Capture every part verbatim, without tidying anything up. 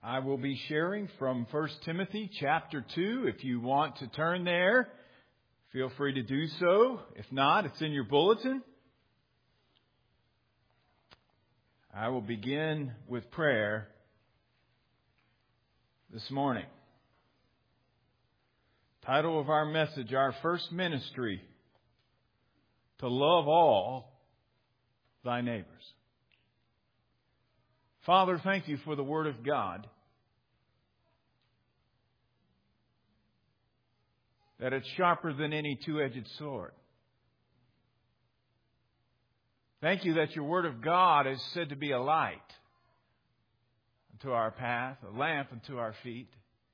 I will be sharing from First Timothy chapter two. If you want to turn there, feel free to do so. If not, it's in your bulletin. I will begin with prayer this morning. Title of our message, Our First Ministry, to love all thy neighbors. Father, thank you for the Word of God, that it's sharper than any two-edged sword. Thank you that your Word of God is said to be a light unto our path, a lamp unto our feet.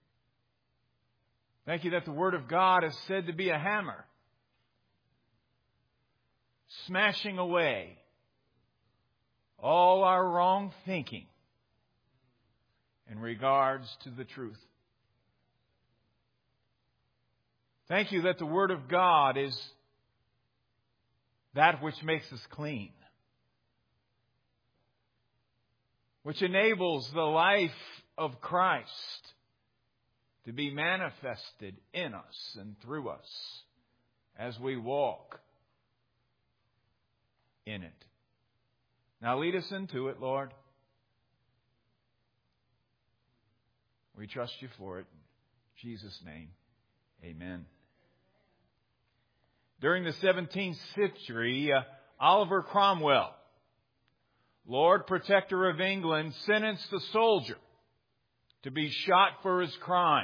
Thank you that the Word of God is said to be a hammer, smashing away all our wrong thinking in regards to the truth. Thank you that the Word of God is that which makes us clean, which enables the life of Christ to be manifested in us and through us as we walk in it. Now lead us into it, Lord. We trust you for it. In Jesus' name, amen. During the seventeenth century, uh, Oliver Cromwell, Lord Protector of England, sentenced a soldier to be shot for his crimes.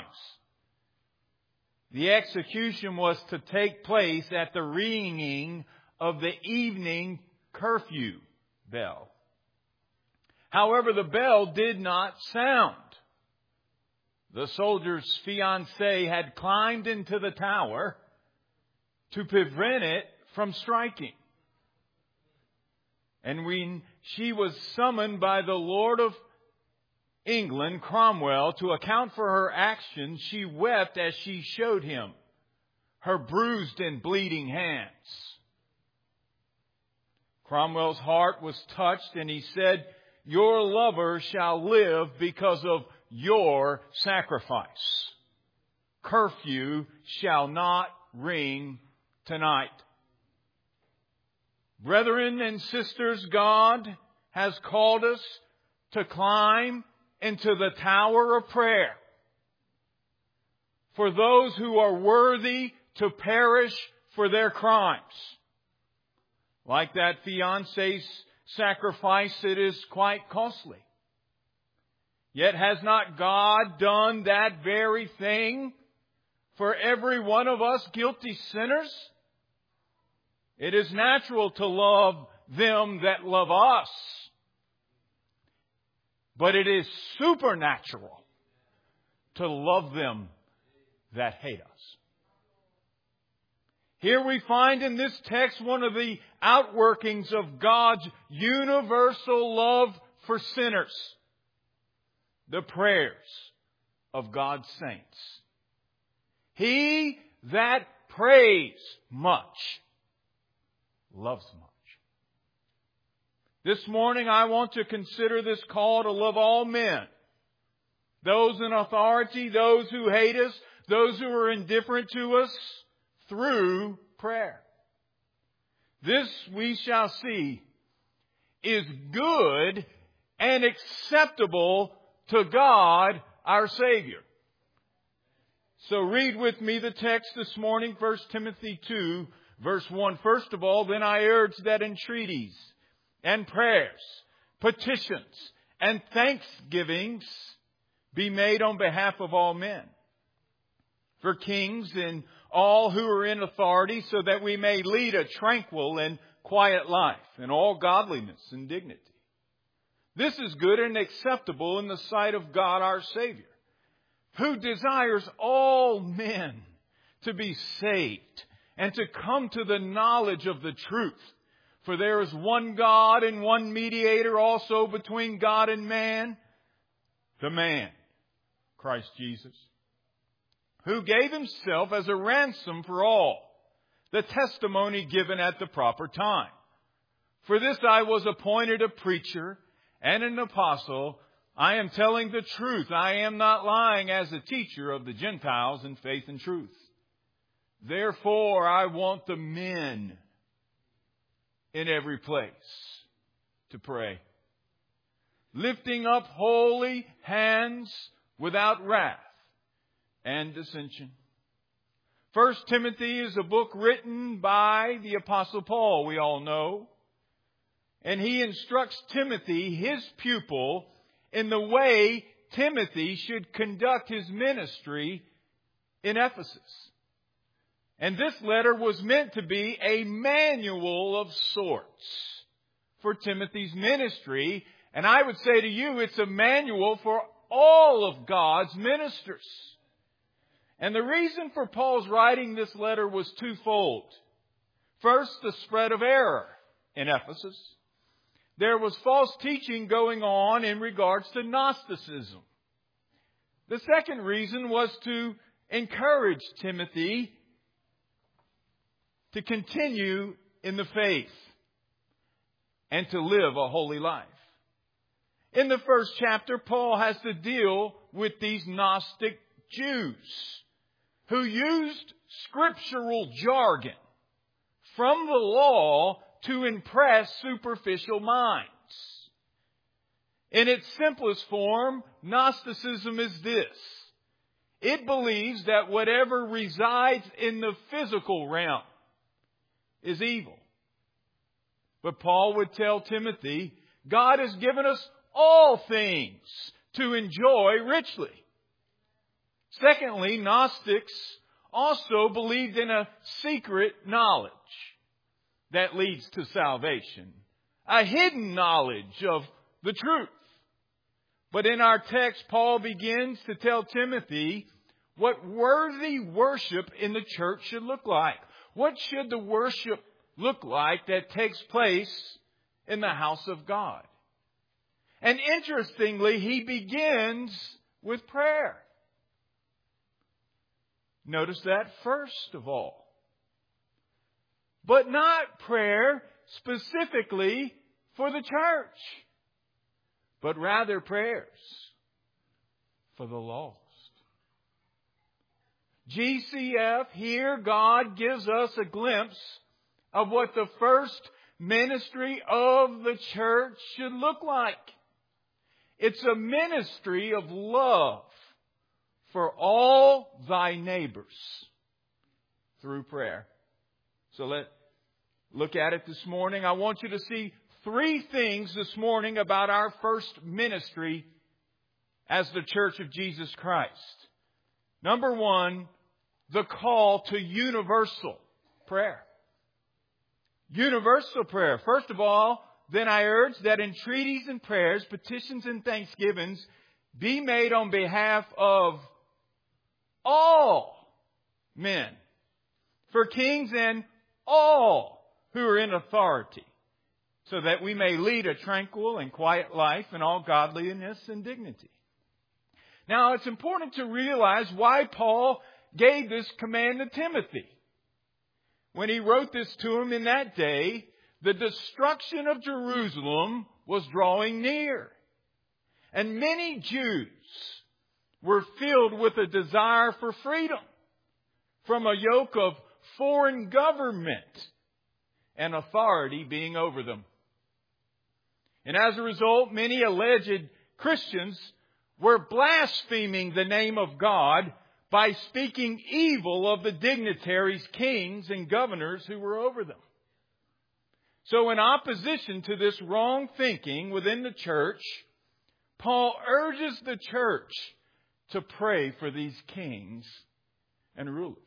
The execution was to take place at the ringing of the evening curfew bell. However, the bell did not sound. The soldier's fiancée had climbed into the tower to prevent it from striking. And when she was summoned by the Lord of England, Cromwell, to account for her actions, she wept as she showed him her bruised and bleeding hands. Cromwell's heart was touched, and he said, "Your lover shall live because of your sacrifice. Curfew shall not ring tonight." Brethren and sisters, God has called us to climb into the tower of prayer for those who are worthy to perish for their crimes. Like that fiancé's sacrifice, it is quite costly. Yet has not God done that very thing for every one of us guilty sinners? It is natural to love them that love us, but it is supernatural to love them that hate us. Here we find in this text one of the outworkings of God's universal love for sinners: the prayers of God's saints. He that prays much loves much. This morning I want to consider this call to love all men, those in authority, those who hate us, those who are indifferent to us, through prayer. This, we shall see, is good and acceptable to God our Savior. So read with me the text this morning, First Timothy two, verse one. First of all, then I urge that entreaties and prayers, petitions and thanksgivings be made on behalf of all men, for kings and all who are in authority, so that we may lead a tranquil and quiet life in all godliness and dignity. This is good and acceptable in the sight of God our Savior, who desires all men to be saved and to come to the knowledge of the truth. For there is one God and one mediator also between God and man, the man, Christ Jesus, who gave himself as a ransom for all, the testimony given at the proper time. For this I was appointed a preacher and an apostle I am telling the truth. I am not lying as a teacher of the Gentiles in faith and truth. Therefore, I want the men in every place to pray, lifting up holy hands without wrath and dissension. First Timothy is a book written by the Apostle Paul, we all know. And he instructs Timothy, his pupil, in the way Timothy should conduct his ministry in Ephesus. And this letter was meant to be a manual of sorts for Timothy's ministry. And I would say to you, it's a manual for all of God's ministers. And the reason for Paul's writing this letter was twofold. First, the spread of error in Ephesus. There was false teaching going on in regards to Gnosticism. The second reason was to encourage Timothy to continue in the faith and to live a holy life. In the first chapter, Paul has to deal with these Gnostic Jews who used scriptural jargon from the law to impress superficial minds. In its simplest form, Gnosticism is this. It believes that whatever resides in the physical realm is evil. But Paul would tell Timothy, God has given us all things to enjoy richly. Secondly, Gnostics also believed in a secret knowledge that leads to salvation, a hidden knowledge of the truth. But in our text, Paul begins to tell Timothy what worthy worship in the church should look like. What should the worship look like that takes place in the house of God? And interestingly, he begins with prayer. Notice that first of all. But not prayer specifically for the church, but rather prayers for the lost. G C F, here God gives us a glimpse of what the first ministry of the church should look like. It's a ministry of love for all thy neighbors through prayer. So let's look at it this morning. I want you to see three things this morning about our first ministry as the Church of Jesus Christ. Number one, the call to universal prayer. Universal prayer. First of all, then I urge that entreaties and prayers, petitions and thanksgivings be made on behalf of all men, for kings and all who are in authority, so that we may lead a tranquil and quiet life in all godliness and dignity. Now, it's important to realize why Paul gave this command to Timothy. When he wrote this to him in that day, the destruction of Jerusalem was drawing near. And many Jews were filled with a desire for freedom from a yoke of foreign government and authority being over them. And as a result, many alleged Christians were blaspheming the name of God by speaking evil of the dignitaries, kings, and governors who were over them. So in opposition to this wrong thinking within the church, Paul urges the church to pray for these kings and rulers.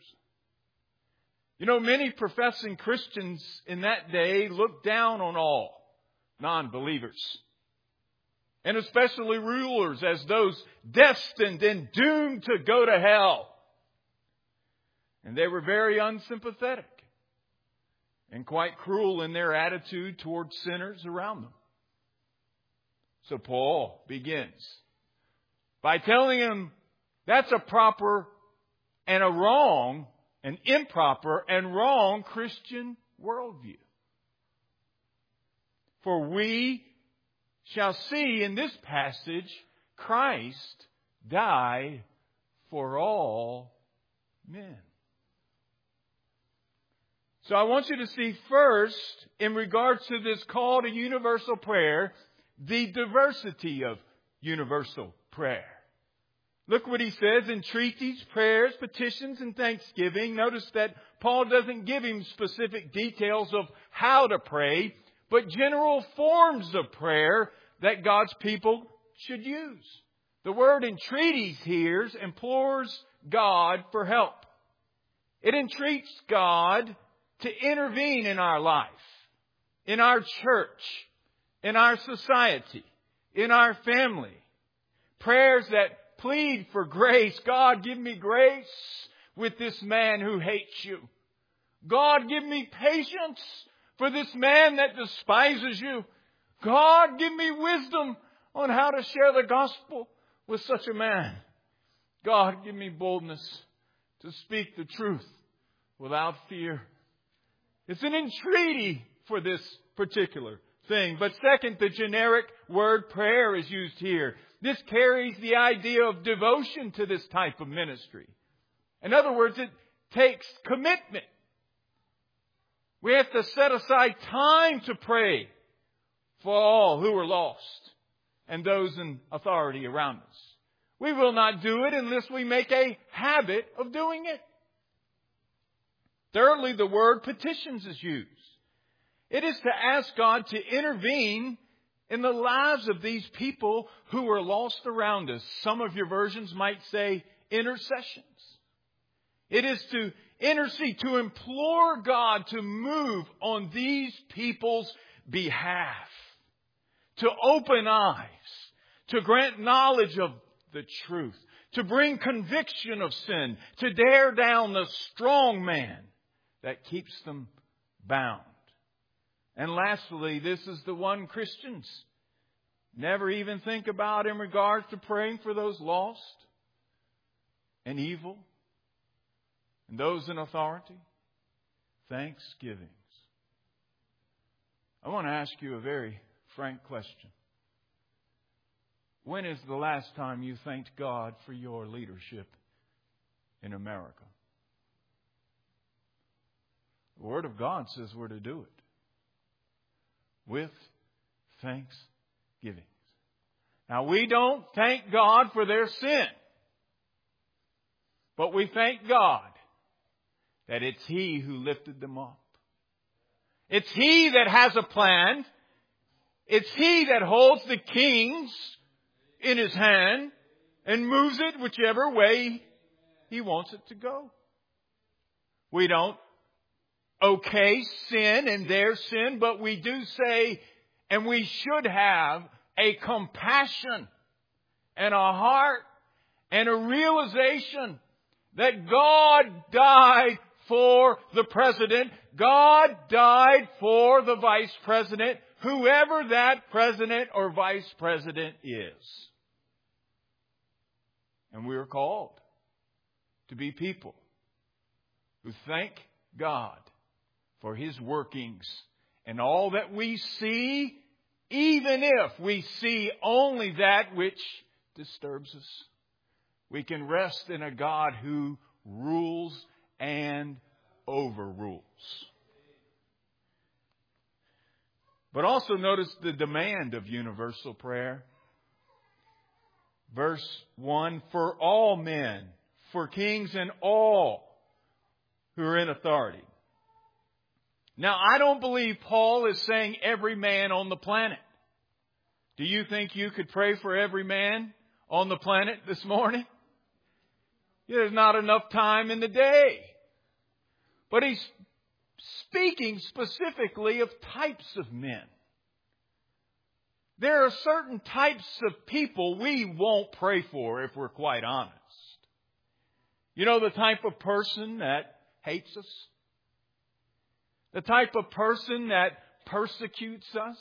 You know, many professing Christians in that day looked down on all non-believers, and especially rulers, as those destined and doomed to go to hell. And they were very unsympathetic and quite cruel in their attitude towards sinners around them. So Paul begins by telling them that's a proper and a wrong, an improper and wrong Christian worldview. For we shall see in this passage Christ died for all men. So I want you to see first, in regards to this call to universal prayer, the diversity of universal prayer. Look what he says: entreaties, prayers, petitions, and thanksgiving. Notice that Paul doesn't give him specific details of how to pray, but general forms of prayer that God's people should use. The word entreaties here implores God for help. It entreats God to intervene in our life, in our church, in our society, in our family. Prayers that plead for grace. God, give me grace with this man who hates you. God, give me patience for this man that despises you. God, give me wisdom on how to share the gospel with such a man. God, give me boldness to speak the truth without fear. It's an entreaty for this particular thing. But second, the generic word prayer is used here. This carries the idea of devotion to this type of ministry. In other words, it takes commitment. We have to set aside time to pray for all who are lost and those in authority around us. We will not do it unless we make a habit of doing it. Thirdly, the word petitions is used. It is to ask God to intervene in the lives of these people who are lost around us. Some of your versions might say intercessions. It is to intercede, to implore God to move on these people's behalf, to open eyes, to grant knowledge of the truth, to bring conviction of sin, to tear down the strong man that keeps them bound. And lastly, this is the one Christians never even think about in regards to praying for those lost and evil and those in authority. Thanksgivings. I want to ask you a very frank question. When is the last time you thanked God for your leadership in America? The Word of God says we're to do it with thanksgiving. Now, we don't thank God for their sin, but we thank God that it's He who lifted them up. It's He that has a plan. It's He that holds the kings in His hand and moves it whichever way He wants it to go. We don't okay sin and their sin, but we do say, and we should have, a compassion and a heart and a realization that God died for the president. God died for the vice president, whoever that president or vice president is. And we are called to be people who thank God for His workings and all that we see, even if we see only that which disturbs us. We can rest in a God who rules and overrules. But also notice the demand of universal prayer. Verse one, for all men, for kings and all who are in authority. Now, I don't believe Paul is saying every man on the planet. Do you think you could pray for every man on the planet this morning? There's not enough time in the day. But he's speaking specifically of types of men. There are certain types of people we won't pray for if we're quite honest. You know, the type of person that hates us? The type of person that persecutes us?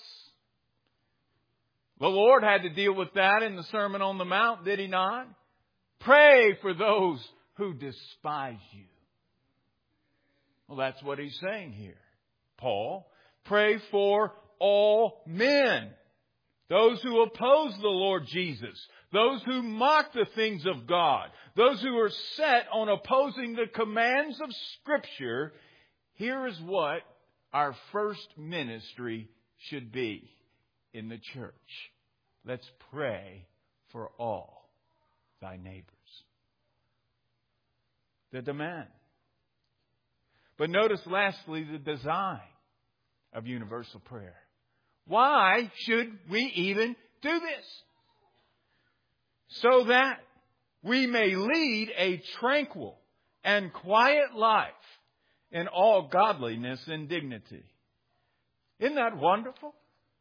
The Lord had to deal with that in the Sermon on the Mount, did He not? Pray for those who despise you. Well, that's what He's saying here, Paul. Pray for all men. Those who oppose the Lord Jesus. those who mock the things of God, those who are set on opposing the commands of Scripture, here is what our first ministry should be in the church. Let's pray for all thy neighbors. The demand. But notice lastly the design of universal prayer. Why should we even do this? So that we may lead a tranquil and quiet life in all godliness and dignity. Isn't that wonderful?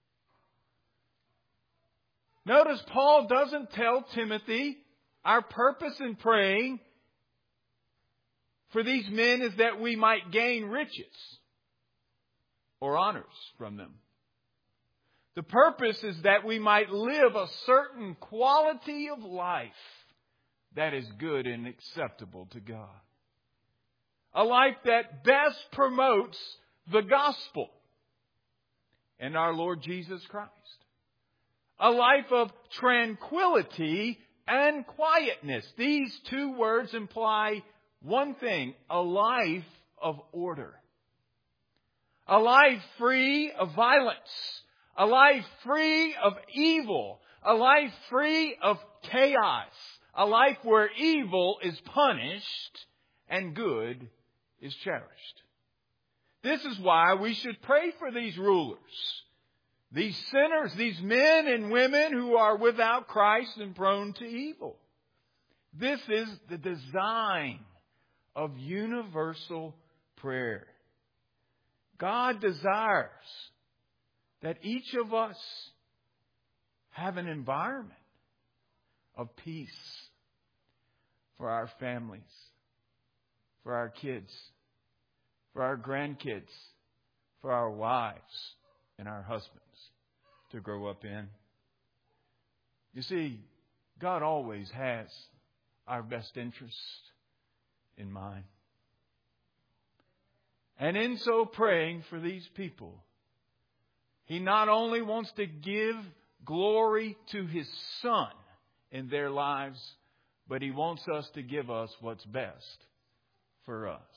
Notice Paul doesn't tell Timothy our purpose in praying for these men is that we might gain riches or honors from them. The purpose is that we might live a certain quality of life that is good and acceptable to God. A life that best promotes the gospel and our Lord Jesus Christ. A life of tranquility and quietness. These two words imply one thing, a life of order. A life free of violence. A life free of evil. A life free of chaos. A life where evil is punished and good is cherished. This is why we should pray for these rulers. These sinners, these men and women who are without Christ and prone to evil. This is the design of universal prayer. God desires that each of us have an environment of peace for our families, for our kids, for our grandkids, for our wives and our husbands to grow up in. You see, God always has our best interest in mind. And in so praying for these people, He not only wants to give glory to His Son in their lives, but He wants us to give us what's best for us.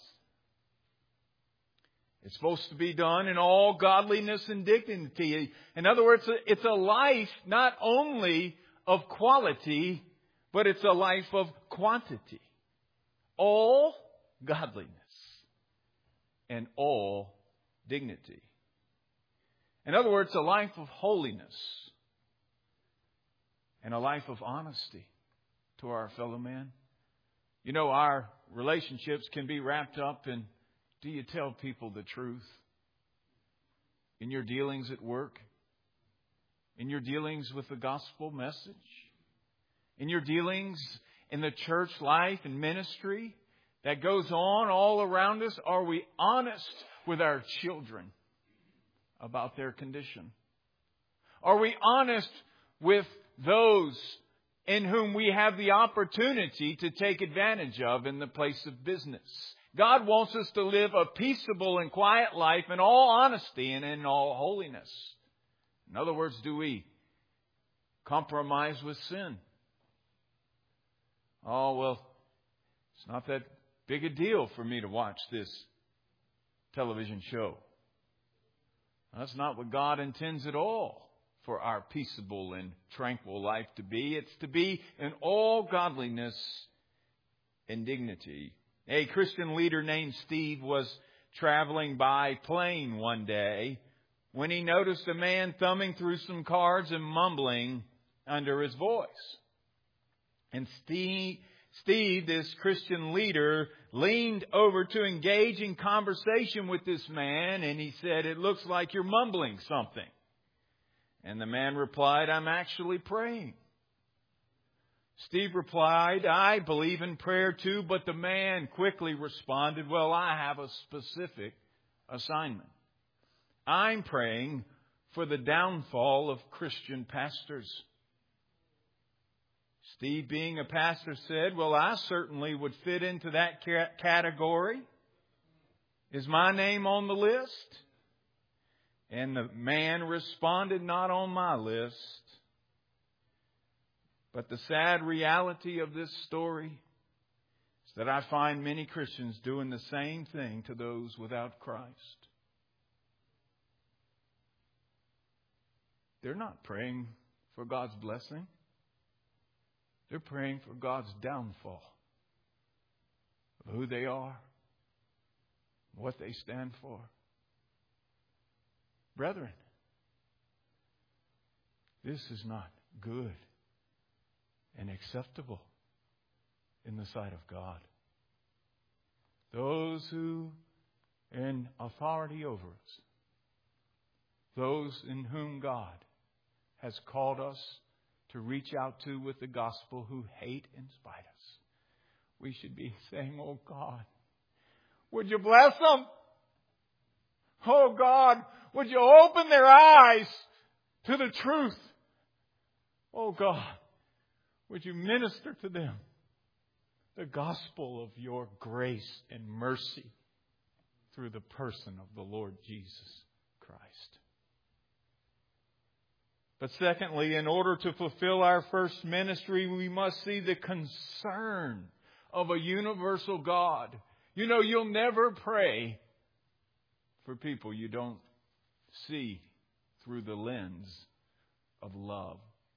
It's supposed to be done in all godliness and dignity. In other words, it's a life not only of quality, but it's a life of quantity. All godliness and all dignity. In other words, a life of holiness and a life of honesty to our fellow men. You know, our relationships can be wrapped up in, do you tell people the truth? In your dealings at work? In your dealings with the gospel message? In your dealings in the church life and ministry that goes on all around us? Are we honest with our children about their condition? Are we honest with those in whom we have the opportunity to take advantage of in the place of business? God wants us to live a peaceable and quiet life in all honesty and in all holiness. In other words, do we compromise with sin? Oh, well, it's not that big a deal for me to watch this television show. That's not what God intends at all for our peaceable and tranquil life to be. It's to be in all godliness and dignity. A Christian leader named Steve was traveling by plane one day when he noticed a man thumbing through some cards and mumbling under his voice. And Steve, Steve, this Christian leader, leaned over to engage in conversation with this man, and he said, "It looks like you're mumbling something." And the man replied, "I'm actually praying." Steve replied, "I believe in prayer too," but the man quickly responded, "Well, I have a specific assignment. I'm praying for the downfall of Christian pastors." Steve, being a pastor, said, "Well, I certainly would fit into that category. Is my name on the list?" And the man responded, "Not on my list." But the sad reality of this story is that I find many Christians doing the same thing to those without Christ. They're not praying for God's blessing. They're praying for God's downfall of who they are, what they stand for. Brethren, this is not good and acceptable in the sight of God. Those who are in authority over us, those in whom God has called us to reach out to with the gospel who hate and spite us, we should be saying, oh God, would you bless them? Oh God, would you open their eyes to the truth? Oh God, would you minister to them the gospel of your grace and mercy through the person of the Lord Jesus Christ. But secondly, in order to fulfill our first ministry, we must see the concern of a universal God. You know, you'll never pray for people you don't see through the lens of love.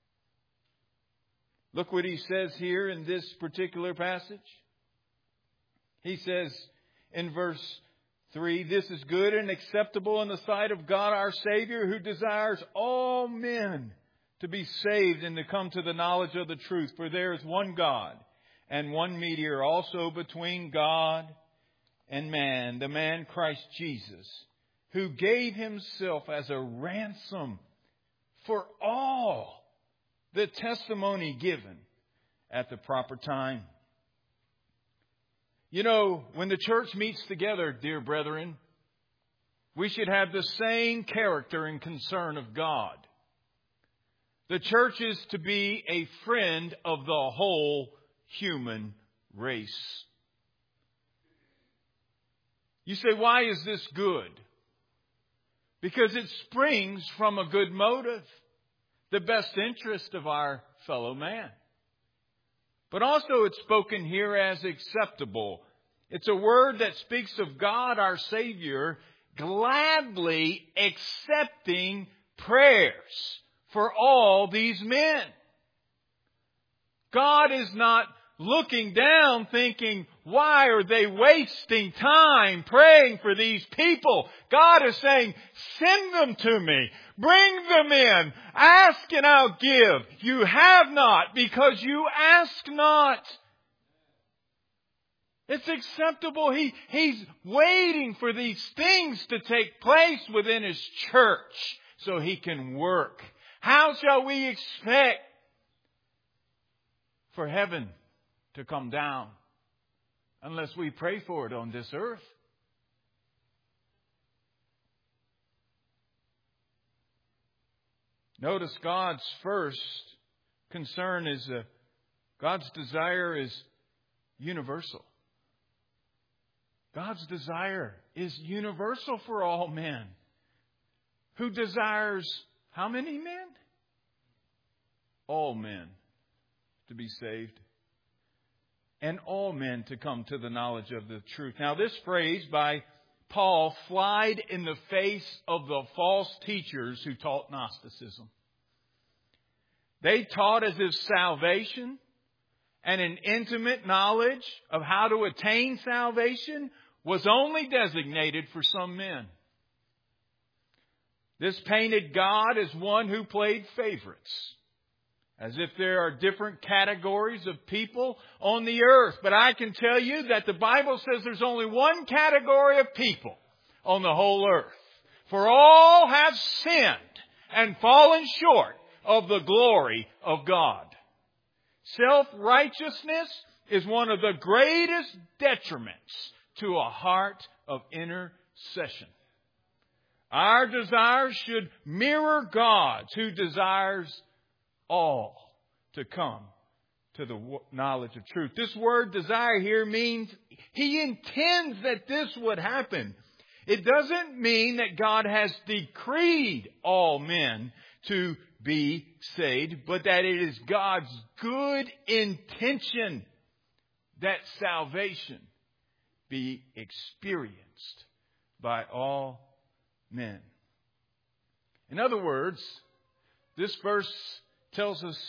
Look what he says here in this particular passage. He says in verse three, this is good and acceptable in the sight of God our Savior, who desires all men to be saved and to come to the knowledge of the truth. For there is one God and one mediator also between God and man, the man Christ Jesus, who gave himself as a ransom for all, the testimony given at the proper time. You know, when the church meets together, dear brethren, we should have the same character and concern of God. The church is to be a friend of the whole human race. You say, why is this good? Because it springs from a good motive, the best interest of our fellow man. But also it's spoken here as acceptable. It's a word that speaks of God, our Savior, gladly accepting prayers for all these men. God is not looking down thinking, why are they wasting time praying for these people? God is saying, send them to me. Bring them in. Ask and I'll give. You have not because you ask not. It's acceptable. He, he's waiting for these things to take place within His church so He can work. How shall we expect for heaven to come down unless we pray for it on this earth? Notice God's first concern is, uh, God's desire is universal. God's desire is universal for all men. Who desires how many men? All men to be saved. And all men to come to the knowledge of the truth. Now this phrase by Paul flied in the face of the false teachers who taught Gnosticism. They taught as if salvation and an intimate knowledge of how to attain salvation was only designated for some men. This painted God as one who played favorites, as if there are different categories of people on the earth. But I can tell you that the Bible says there's only one category of people on the whole earth. For all have sinned and fallen short of the glory of God. Self-righteousness is one of the greatest detriments to a heart of intercession. Our desires should mirror God's, who desires all to come to the knowledge of truth. This word desire here means He intends that this would happen. It doesn't mean that God has decreed all men to be saved, but that it is God's good intention that salvation be experienced by all men. In other words, this verse tells us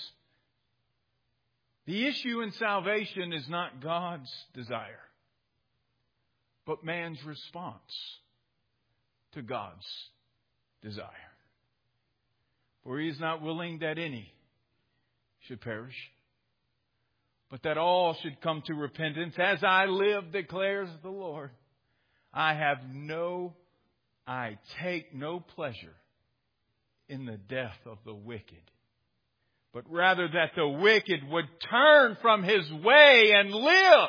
the issue in salvation is not God's desire, but man's response to God's desire. For He is not willing that any should perish, but that all should come to repentance. As I live, declares the Lord, I have no, I take no pleasure in the death of the wicked, but rather that the wicked would turn from his way and live.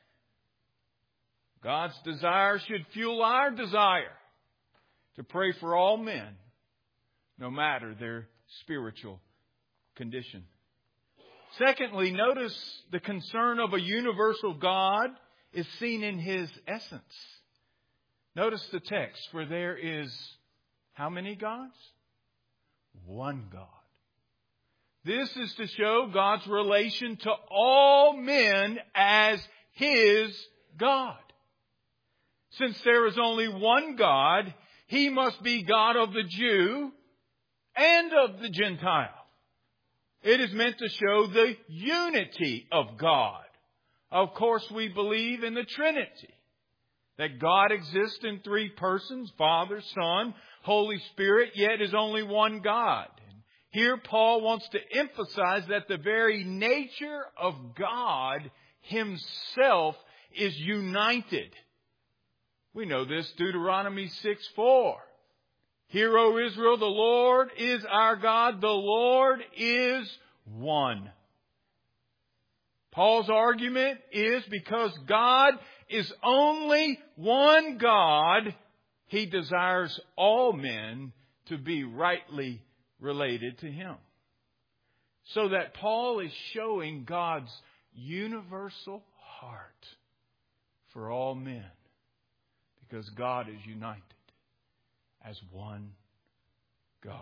God's desire should fuel our desire to pray for all men, no matter their spiritual condition. Secondly, notice the concern of a universal God is seen in His essence. Notice the text, for there is how many gods? One God. This is to show God's relation to all men as His God. Since there is only one God, He must be God of the Jew and of the Gentile. It is meant to show the unity of God. Of course, we believe in the Trinity, that God exists in three persons, Father, Son, Holy Spirit, yet is only one God. Here Paul wants to emphasize that the very nature of God Himself is united. We know this, Deuteronomy six four. Hear, O Israel, the Lord is our God, the Lord is one. Paul's argument is because God is only one God, He desires all men to be rightly related to Him. So that Paul is showing God's universal heart for all men, because God is united as one God.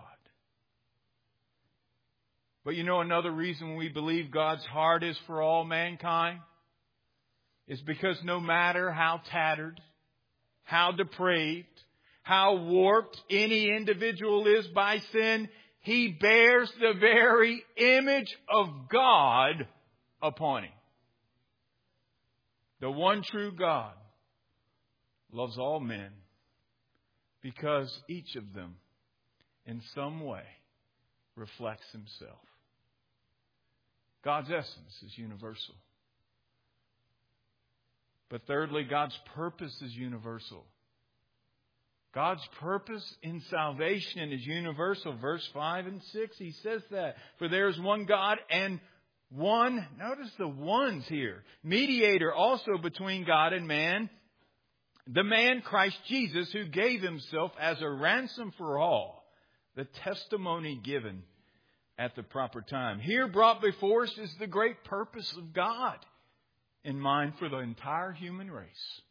But you know, another reason we believe God's heart is for all mankind is because no matter how tattered, how depraved, how warped any individual is by sin, he bears the very image of God upon him. The one true God loves all men because each of them in some way reflects Himself. God's essence is universal. But thirdly, God's purpose is universal. God's purpose in salvation is universal. Verse five and six, He says that. For there is one God and one, notice the ones here, mediator also between God and man, the man Christ Jesus, who gave Himself as a ransom for all, the testimony given at the proper time. Here brought before us is the great purpose of God in mind for the entire human race.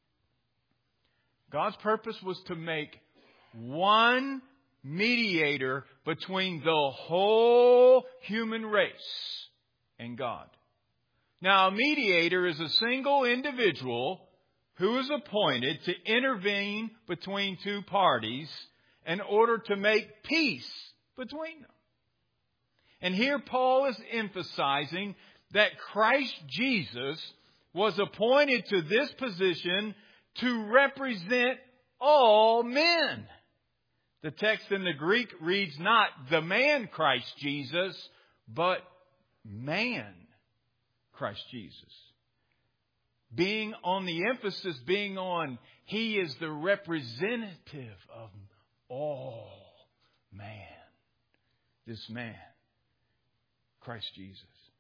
God's purpose was to make one mediator between the whole human race and God. Now, a mediator is a single individual who is appointed to intervene between two parties in order to make peace between them. And here Paul is emphasizing that Christ Jesus was appointed to this position to represent all men. The text in the Greek reads not the man Christ Jesus, but man Christ Jesus. Being on the emphasis being on He is the representative of all man. This man, Christ Jesus.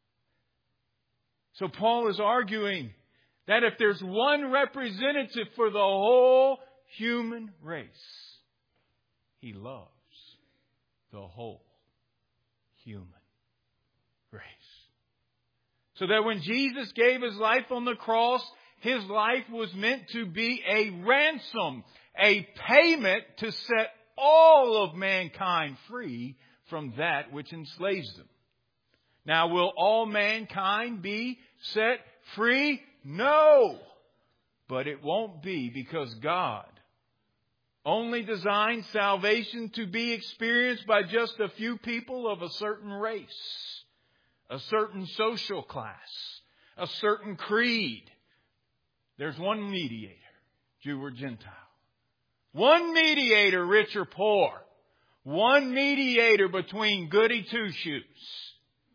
So Paul is arguing that if there's one representative for the whole human race, He loves the whole human race. So that when Jesus gave His life on the cross, His life was meant to be a ransom, a payment to set all of mankind free from that which enslaves them. Now, will all mankind be set free? No! But it won't be, because God only designed salvation to be experienced by just a few people of a certain race, a certain social class, a certain creed. There's one mediator, Jew or Gentile. One mediator, rich or poor. One mediator between goody two-shoes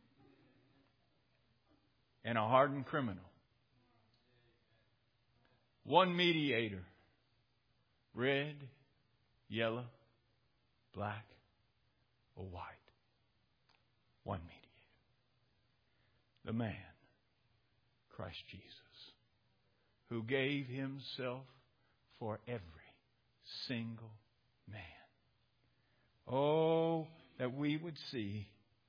and a hardened criminal. One mediator. Red, yellow, black, or white. One mediator. The man, Christ Jesus, who gave Himself for every single man. Oh, that we would see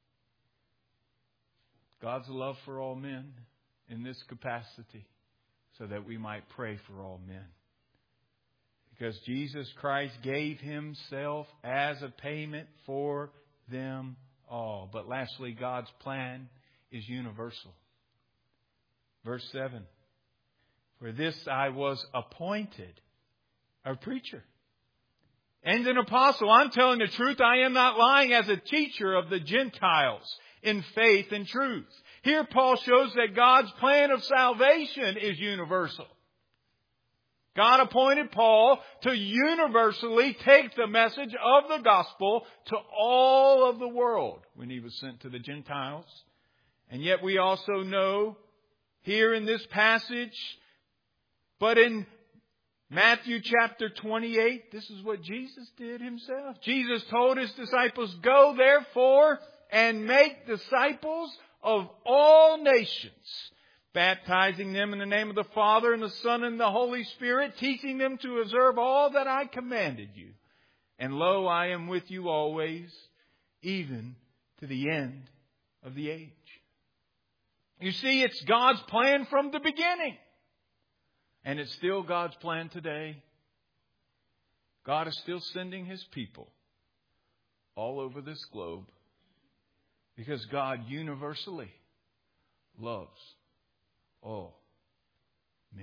God's love for all men in this capacity, so that we might pray for all men. Because Jesus Christ gave Himself as a payment for them all. But lastly, God's plan is universal. Verse seven. For this I was appointed a preacher and an apostle. I'm telling the truth. I am not lying, as a teacher of the Gentiles in faith and truth. Here Paul shows that God's plan of salvation is universal. God appointed Paul to universally take the message of the gospel to all of the world when he was sent to the Gentiles. And yet we also know here in this passage, but in Matthew chapter twenty-eight, this is what Jesus did Himself. Jesus told His disciples, "Go therefore and make disciples of all nations, baptizing them in the name of the Father and the Son and the Holy Spirit, teaching them to observe all that I commanded you. And lo, I am with you always, even to the end of the age." You see, it's God's plan from the beginning. And it's still God's plan today. God is still sending His people all over this globe, because God universally loves all men.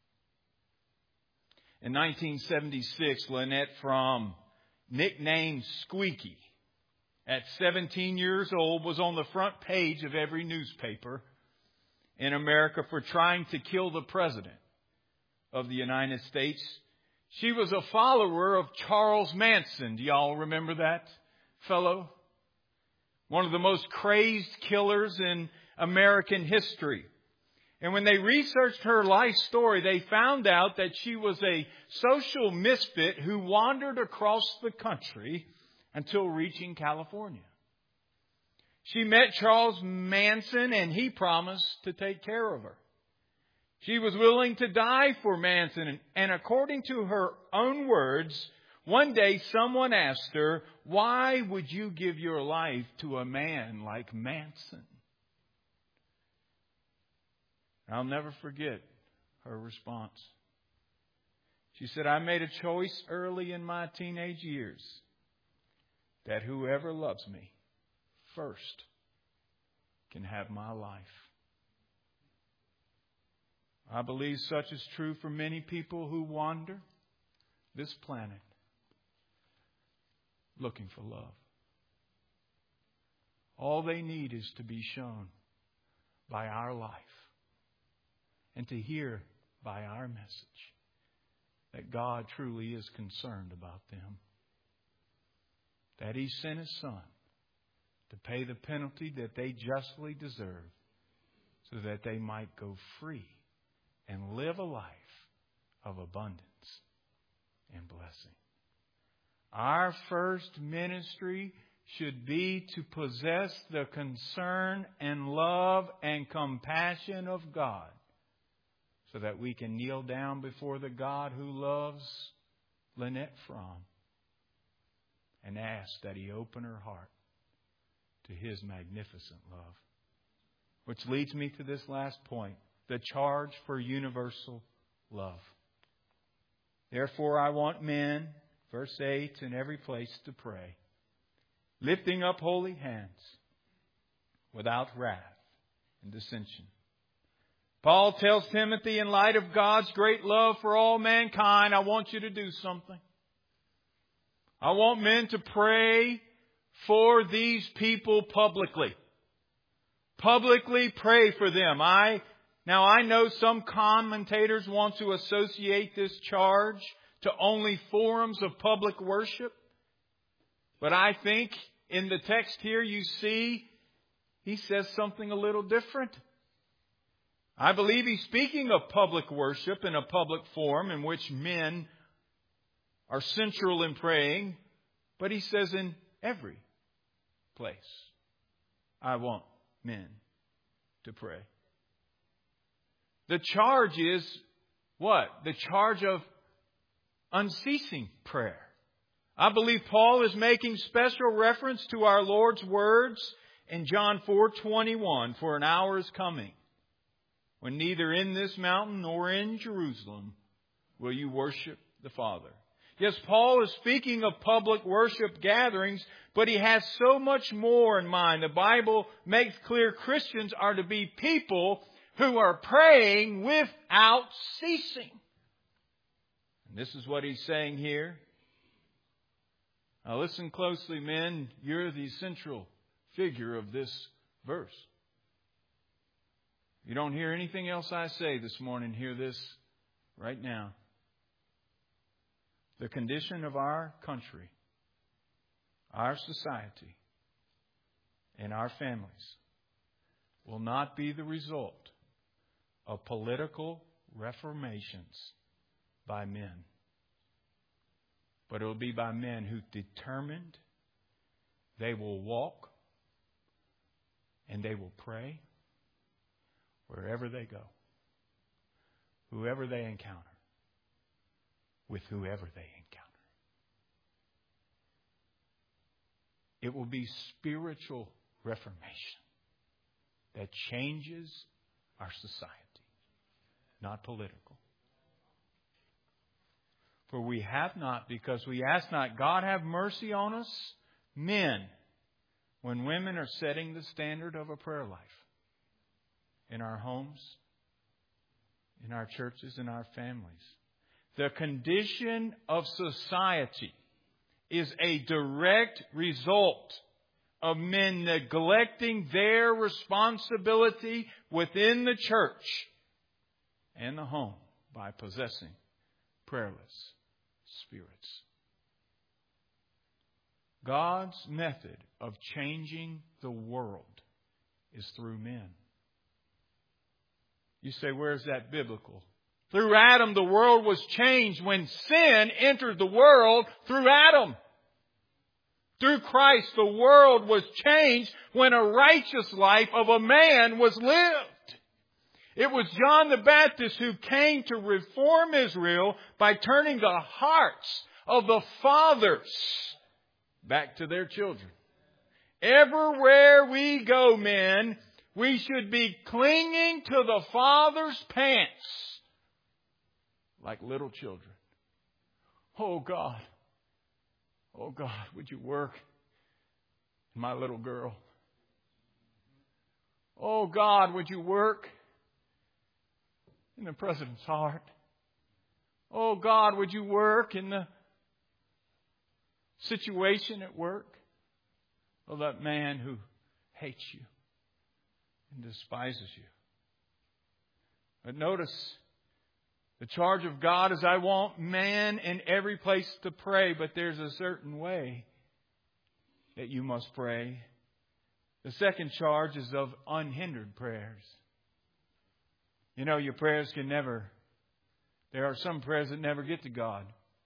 In nineteen seventy-six, Lynette Fromm, nicknamed Squeaky, at seventeen years old, was on the front page of every newspaper in America for trying to kill the President of the United States. She was a follower of Charles Manson. Do y'all remember that fellow? One of the most crazed killers in American history. And when they researched her life story, they found out that she was a social misfit who wandered across the country until reaching California. She met Charles Manson, and he promised to take care of her. She was willing to die for Manson. And according to her own words, one day someone asked her, "Why would you give your life to a man like Manson?" I'll never forget her response. She said, "I made a choice early in my teenage years that whoever loves me first can have my life." I believe such is true for many people who wander this planet looking for love. All they need is to be shown by our life and to hear by our message that God truly is concerned about them. That He sent His Son to pay the penalty that they justly deserve, so that they might go free and live a life of abundance and blessing. Our first ministry should be to possess the concern and love and compassion of God, so that we can kneel down before the God who loves Lynette Fromm and ask that He open her heart to His magnificent love. Which leads me to this last point, the charge for universal love. Therefore I want men, verse eight, in every place to pray, lifting up holy hands without wrath and dissension. Paul tells Timothy, in light of God's great love for all mankind, I want you to do something. I want men to pray for these people publicly. Publicly pray for them. I Now I know some commentators want to associate this charge to only forums of public worship. But I think in the text here you see he says something a little different. I believe he's speaking of public worship in a public forum in which men are central in praying. But he says in every place, I want men to pray. The charge is what? The charge of unceasing prayer. I believe Paul is making special reference to our Lord's words in John four twenty-one, for an hour is coming when neither in this mountain nor in Jerusalem will you worship the Father. Yes, Paul is speaking of public worship gatherings, but he has so much more in mind. The Bible makes clear Christians are to be people who are praying without ceasing. And this is what he's saying here. Now listen closely, men. You're the central figure of this verse. You don't hear anything else I say this morning. Hear this right now. The condition of our country, our society, and our families will not be the result of political reformations by men. But it will be by men who determined they will walk and they will pray wherever they go, whoever they encounter, with whoever they encounter. It will be spiritual reformation that changes our society, not political. For we have not, because we ask not. God have mercy on us, men, when women are setting the standard of a prayer life in our homes, in our churches, in our families. The condition of society is a direct result of men neglecting their responsibility within the church and the home by possessing prayerless spirits. God's method of changing the world is through men. You say, where is that biblical? Through Adam, the world was changed when sin entered the world through Adam. Through Christ, the world was changed when a righteous life of a man was lived. It was John the Baptist who came to reform Israel by turning the hearts of the fathers back to their children. Everywhere we go, men, we should be clinging to the Father's pants like little children. Oh God, oh God, would you work in my little girl? Oh God, would you work in the president's heart? Oh God, would you work in the situation at work of that man who hates you and despises you? But notice, the charge of God is, I want man in every place to pray, but there's a certain way that you must pray. The second charge is of unhindered prayers. You know, your prayers can never, there are some prayers that never get to God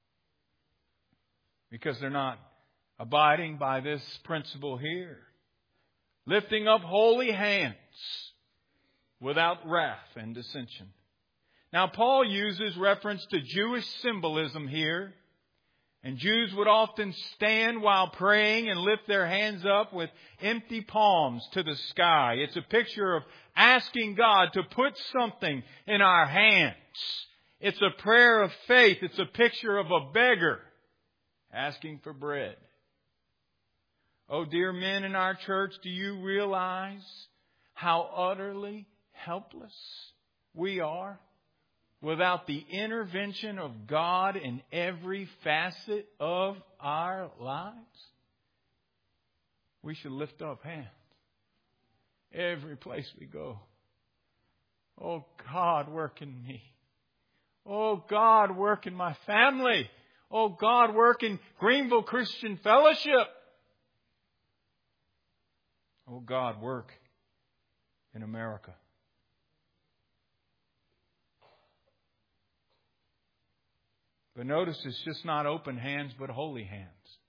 because they're not abiding by this principle here. Lifting up holy hands without wrath and dissension. Now, Paul uses reference to Jewish symbolism here. And Jews would often stand while praying and lift their hands up with empty palms to the sky. It's a picture of asking God to put something in our hands. It's a prayer of faith. It's a picture of a beggar asking for bread. Oh, dear men in our church, do you realize how utterly helpless we are without the intervention of God in every facet of our lives? We should lift up hands every place we go. Oh, God, work in me. Oh, God, work in my family. Oh, God, work in Greenville Christian Fellowship. Oh, God, work in America. But notice it's just not open hands, but holy hands.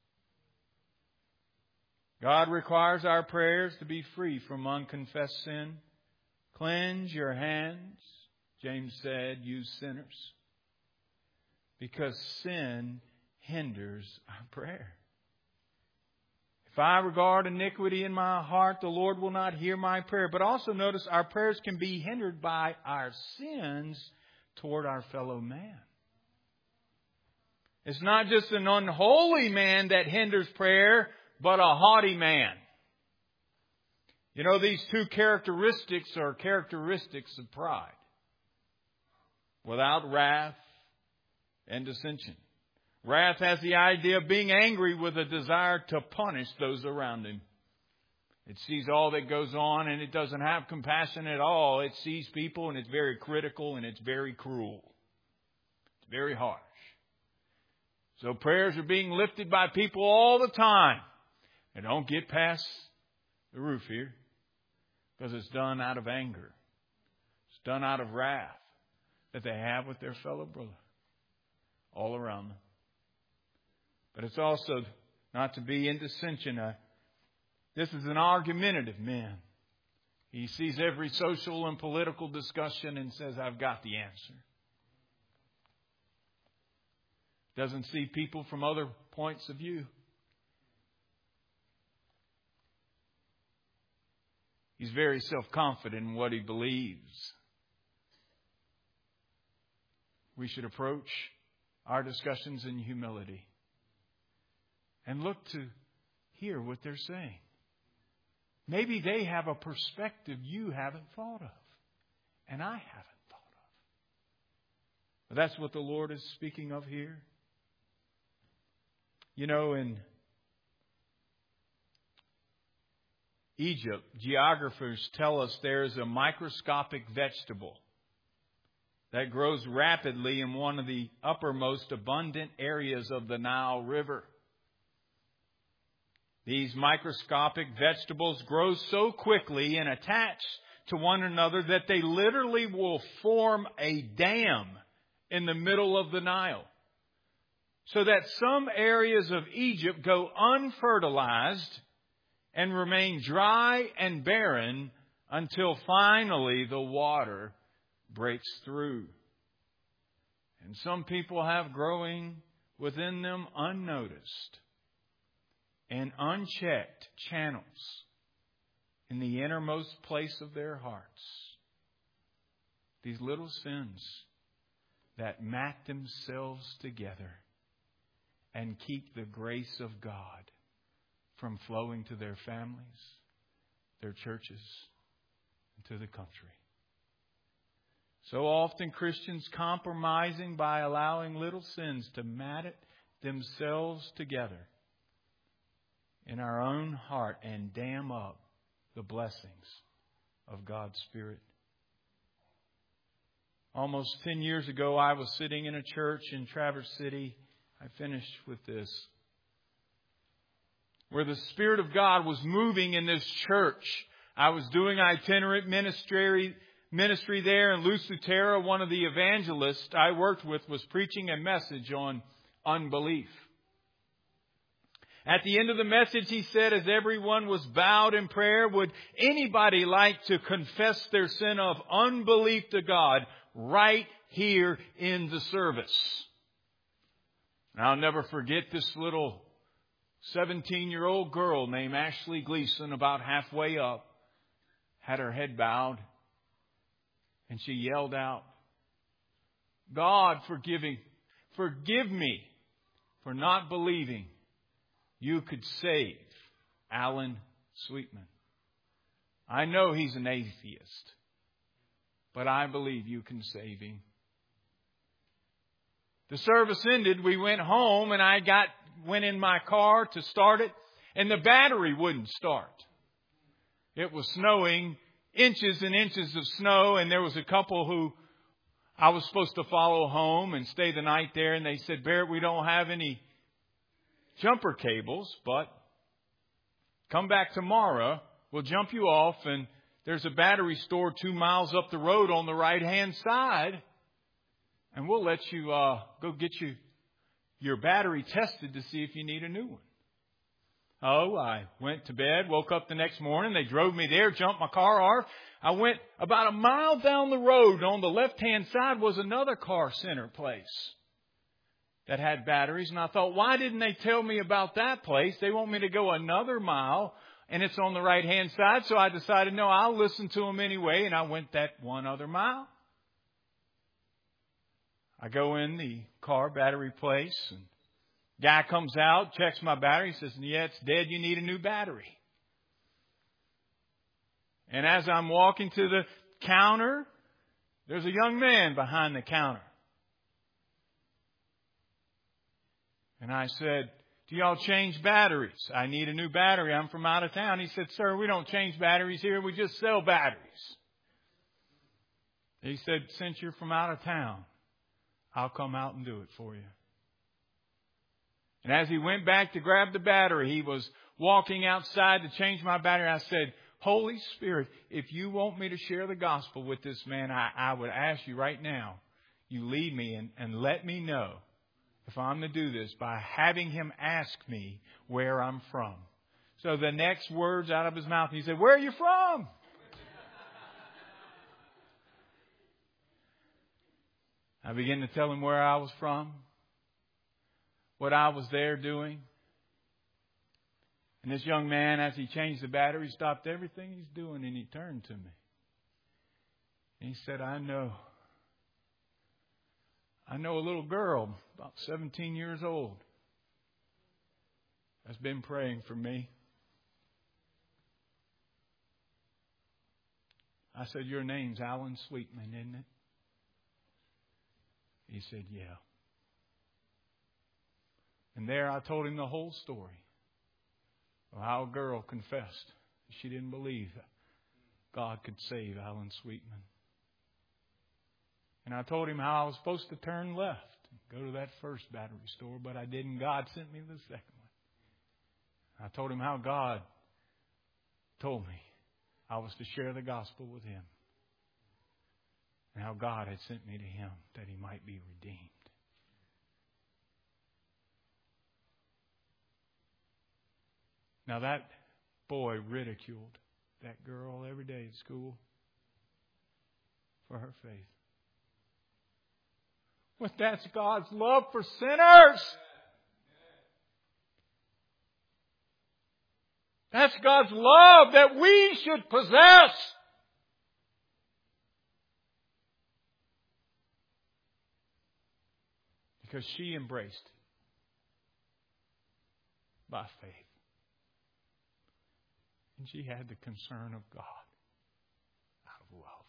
God requires our prayers to be free from unconfessed sin. Cleanse your hands, James said, you sinners. Because sin hinders our prayer. If I regard iniquity in my heart, the Lord will not hear my prayer. But also notice our prayers can be hindered by our sins toward our fellow man. It's not just an unholy man that hinders prayer, but a haughty man. You know, these two characteristics are characteristics of pride. Without wrath and dissension. Wrath has the idea of being angry with a desire to punish those around him. It sees all that goes on and it doesn't have compassion at all. It sees people and it's very critical and it's very cruel. It's very harsh. So prayers are being lifted by people all the time. And don't get past the roof here. Because it's done out of anger. It's done out of wrath that they have with their fellow brother. All around them. But it's also not to be in dissension. Uh, this is an argumentative man. He sees every social and political discussion and says, I've got the answer. Doesn't see people from other points of view. He's very self-confident in what he believes. We should approach our discussions in humility and look to hear what they're saying. Maybe they have a perspective you haven't thought of, and I haven't thought of. But that's what the Lord is speaking of here. You know, in Egypt, geographers tell us there is a microscopic vegetable that grows rapidly in one of the uppermost abundant areas of the Nile River. These microscopic vegetables grow so quickly and attach to one another that they literally will form a dam in the middle of the Nile. So that some areas of Egypt go unfertilized and remain dry and barren until finally the water breaks through. And some people have growing within them unnoticed and unchecked channels in the innermost place of their hearts. These little sins that mat themselves together and keep the grace of God from flowing to their families, their churches, and to the country. So often Christians compromising by allowing little sins to mat it themselves together in our own heart and dam up the blessings of God's Spirit. Almost ten years ago, I was sitting in a church in Traverse City. I finished with this. Where the Spirit of God was moving in this church. I was doing itinerant ministry, ministry there in Lusitera. One of the evangelists I worked with was preaching a message on unbelief. At the end of the message, he said, as everyone was bowed in prayer, would anybody like to confess their sin of unbelief to God right here in the service? And I'll never forget this little seventeen-year-old girl named Ashley Gleason, about halfway up, had her head bowed, and she yelled out, God, forgiving, forgive me for not believing you could save Alan Sweetman. I know he's an atheist, but I believe you can save him. The service ended. We went home, and I got went in my car to start it, and the battery wouldn't start. It was snowing, inches and inches of snow, and there was a couple who I was supposed to follow home and stay the night there, and they said, Barrett, we don't have any jumper cables, but come back tomorrow. We'll jump you off, and there's a battery store two miles up the road on the right-hand side, and we'll let you uh, go get you your battery tested to see if you need a new one. Oh, I went to bed, woke up the next morning. They drove me there, jumped my car off. I went about a mile down the road. On the left-hand side was another car center place that had batteries. And I thought, why didn't they tell me about that place? They want me to go another mile, and it's on the right-hand side. So I decided, no, I'll listen to them anyway. And I went that one other mile. I go in the car battery place, and guy comes out, checks my battery, says, yeah, it's dead. You need a new battery. And as I'm walking to the counter, there's a young man behind the counter. And I said, do y'all change batteries? I need a new battery. I'm from out of town. He said, sir, we don't change batteries here. We just sell batteries. He said, since you're from out of town, I'll come out and do it for you. And as he went back to grab the battery, he was walking outside to change my battery. I said, Holy Spirit, if you want me to share the gospel with this man, I, I would ask you right now, you lead me and, and let me know if I'm to do this by having him ask me where I'm from. So the next words out of his mouth, he said, where are you from? I began to tell him where I was from, what I was there doing. And this young man, as he changed the battery, stopped everything he's doing and he turned to me. And he said, I know. I know a little girl, about seventeen years old, has been praying for me. I said, your name's Alan Sweetman, isn't it? He said, yeah. And there I told him the whole story of how a girl confessed she didn't believe that God could save Alan Sweetman. And I told him how I was supposed to turn left and go to that first battery store, but I didn't. God sent me the second one. I told him how God told me I was to share the gospel with him. And how God had sent me to him that he might be redeemed. Now that boy ridiculed that girl every day at school for her faith. But that's God's love for sinners. That's God's love that we should possess. Because she embraced it by faith. And she had the concern of God out of love.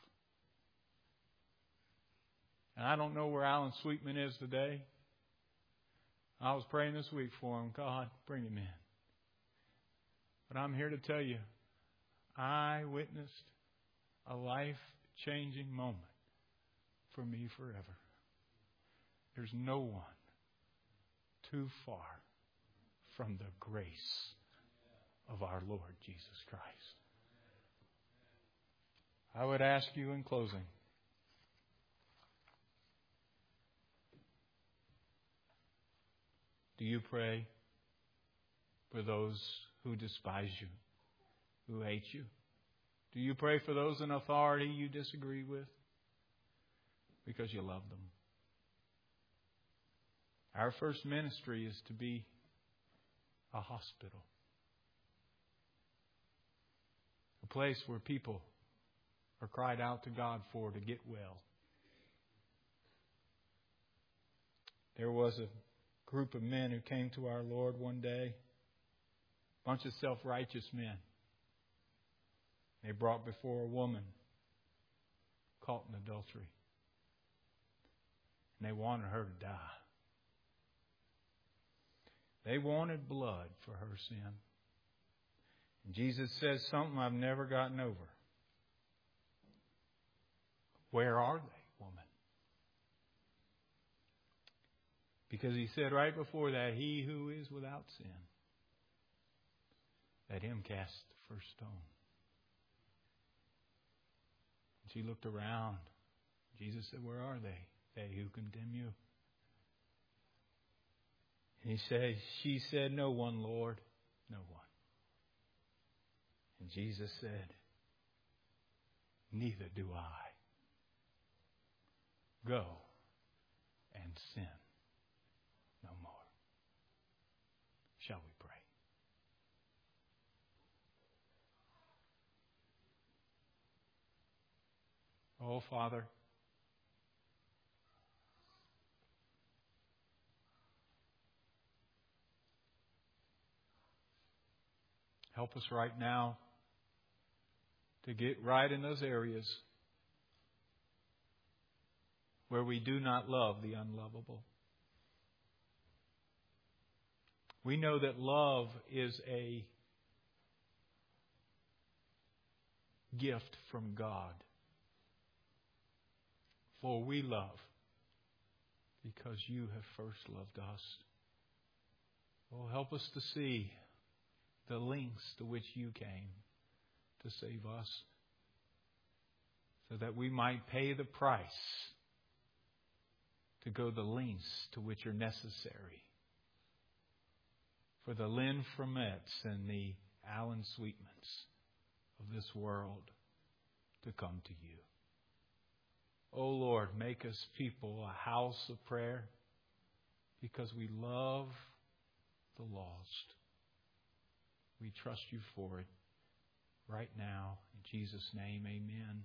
And I don't know where Alan Sweetman is today. I was praying this week for him. God, bring him in. But I'm here to tell you, I witnessed a life-changing moment for me forever. There's no one too far from the grace of our Lord Jesus Christ. I would ask you in closing, do you pray for those who despise you, who hate you? Do you pray for those in authority you disagree with? Because you love them. Our first ministry is to be a hospital. A place where people are cried out to God for to get well. There was a group of men who came to our Lord one day. bunch of self-righteous men. They brought before a woman caught in adultery. And they wanted her to die. They wanted blood for her sin. And Jesus says something I've never gotten over. Where are they, woman? Because he said right before that, he who is without sin, let him cast the first stone. And she looked around. Jesus said, where are they? They who condemn you. And he said, she said, no one, Lord, no one. And Jesus said, neither do I. Go and sin no more. Shall we pray? Oh, Father, help us right now to get right in those areas where we do not love the unlovable. We know that love is a gift from God. For we love because you have first loved us. Oh, help us to see the lengths to which you came to save us, so that we might pay the price to go the lengths to which are necessary for the Lynn Fromets and the Alan Sweetmans of this world to come to you. Oh Lord, make us people a house of prayer because we love the lost. We trust you for it right now. In Jesus' name, amen.